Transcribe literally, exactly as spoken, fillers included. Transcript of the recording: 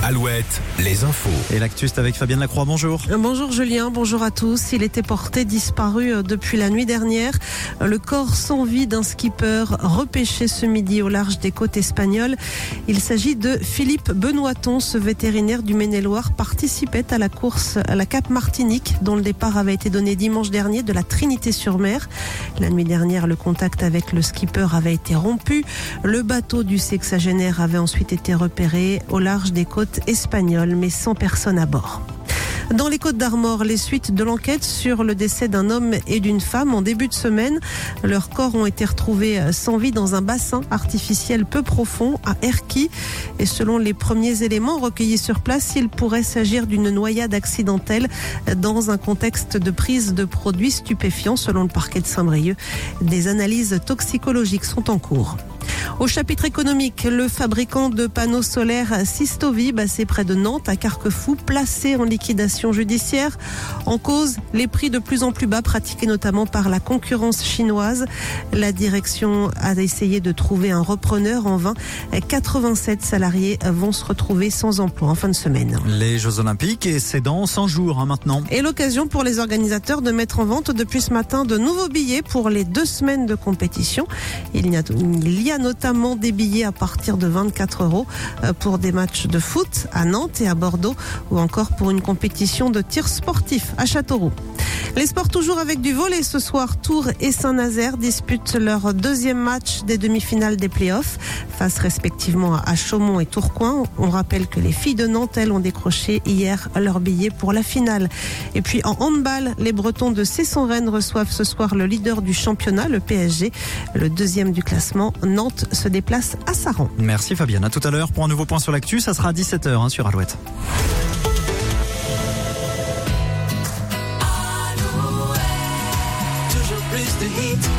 Alouette, les infos. Et l'actu, c'est avec Fabienne Lacroix, bonjour. Bonjour Julien, bonjour à tous. Il était porté disparu depuis la nuit dernière. Le corps sans vie d'un skipper repêché ce midi au large des côtes espagnoles. Il s'agit de Philippe Benoiton, ce vétérinaire du Maine-et-Loire participait à la course à la Cap Martinique, dont le départ avait été donné dimanche dernier de la Trinité-sur-Mer. La nuit dernière, le contact avec le skipper avait été rompu. Le bateau du sexagénaire avait ensuite été repéré au large des côtes espagnoles, mais sans personne à bord. Dans les Côtes-d'Armor, les suites de l'enquête sur le décès d'un homme et d'une femme en début de semaine. Leurs corps ont été retrouvés sans vie dans un bassin artificiel peu profond à Erquy. Et selon les premiers éléments recueillis sur place, il pourrait s'agir d'une noyade accidentelle dans un contexte de prise de produits stupéfiants, selon le parquet de Saint-Brieuc. Des analyses toxicologiques sont en cours. Au chapitre économique, le fabricant de panneaux solaires Sistovi, basé près de Nantes, à Carquefou, placé en liquidation judiciaire. En cause, les prix de plus en plus bas pratiqués notamment par la concurrence chinoise. La direction a essayé de trouver un repreneur en vain. quatre-vingt-sept salariés vont se retrouver sans emploi en fin de semaine. Les Jeux Olympiques, et c'est dans cent jours hein, maintenant. Et l'occasion pour les organisateurs de mettre en vente depuis ce matin de nouveaux billets pour les deux semaines de compétition. Il y a, il y a notamment des billets à partir de vingt-quatre euros pour des matchs de foot à Nantes et à Bordeaux, ou encore pour une compétition de tir sportif à Châteauroux. Les sports toujours avec du volley ce soir. Tours et Saint-Nazaire disputent leur deuxième match des demi-finales des playoffs face respectivement à Chaumont et Tourcoing. On rappelle que les filles de Nantes, elles, ont décroché hier leur billet pour la finale. Et puis en handball, les Bretons de Cesson-Rennes reçoivent ce soir le leader du championnat, le P S G. Le deuxième du classement, Nantes, se déplace à Saran. Merci Fabienne, à tout à l'heure pour un nouveau point sur l'actu. Ça sera à dix-sept heures hein, sur Alouette.